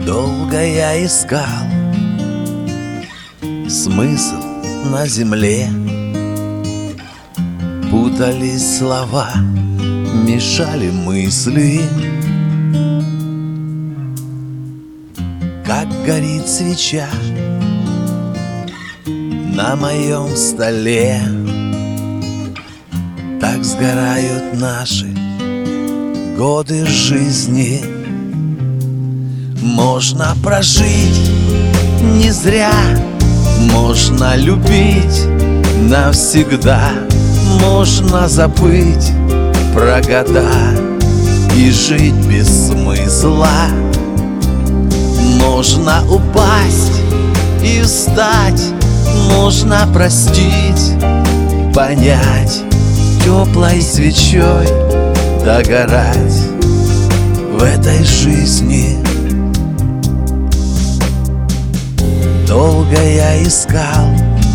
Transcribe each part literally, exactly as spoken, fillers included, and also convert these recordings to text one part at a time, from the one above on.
Долго я искал смысл на земле, путались слова, мешали мысли. Как горит свеча на моем столе, так сгорают наши годы жизни. Можно прожить не зря, можно любить навсегда, можно забыть про года и жить без смысла. Можно упасть и встать, можно простить, понять, теплой свечой догорать в этой жизни. Долго я искал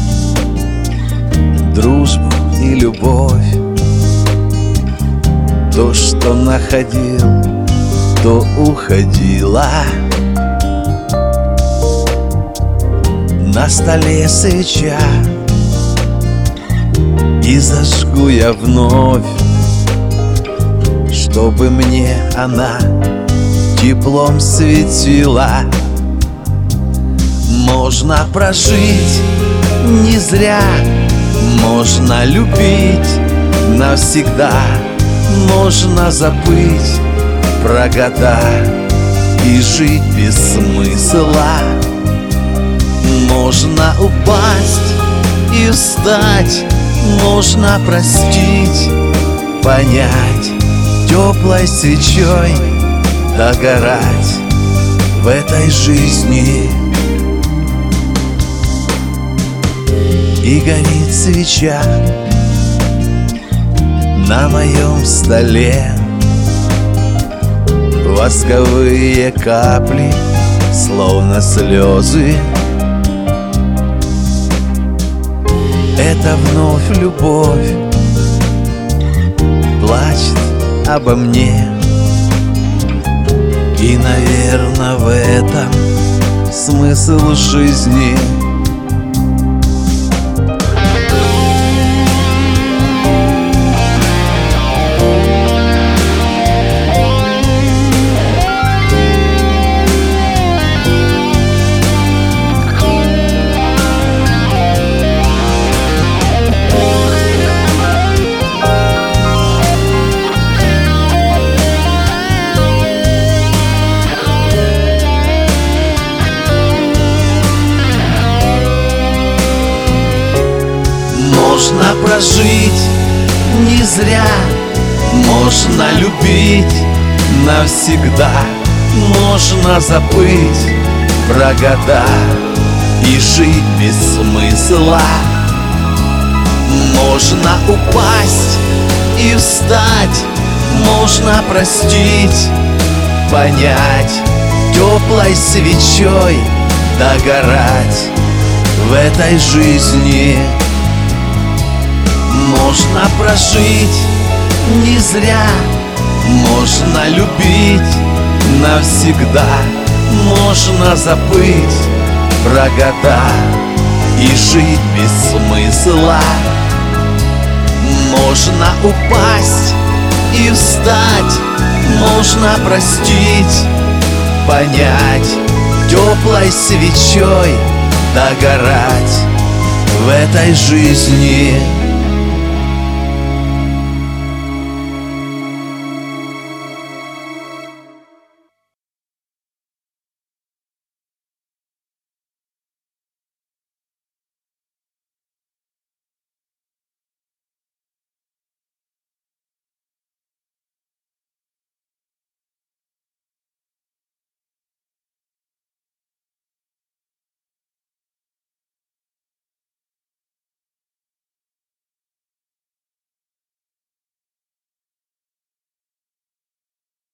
дружбу и любовь, то, что находил, то уходило. На столе свеча, и зажгу я вновь, чтобы мне она теплом светила. Можно прожить не зря, можно любить навсегда, можно забыть про года и жить без смысла. Можно упасть и встать, можно простить, понять, теплой свечой догорать в этой жизни. И горит свеча на моем столе, восковые капли, словно слезы. Это вновь любовь плачет обо мне, и, наверно, в этом смысл жизни. Можно прожить не зря, можно любить навсегда, можно забыть про года и жить без смысла. Можно упасть и встать, можно простить, понять, теплой свечой догорать в этой жизни. Можно прожить не зря, можно любить навсегда, можно забыть про года и жить без смысла. Можно упасть и встать, можно простить, понять, теплой свечой догорать в этой жизни.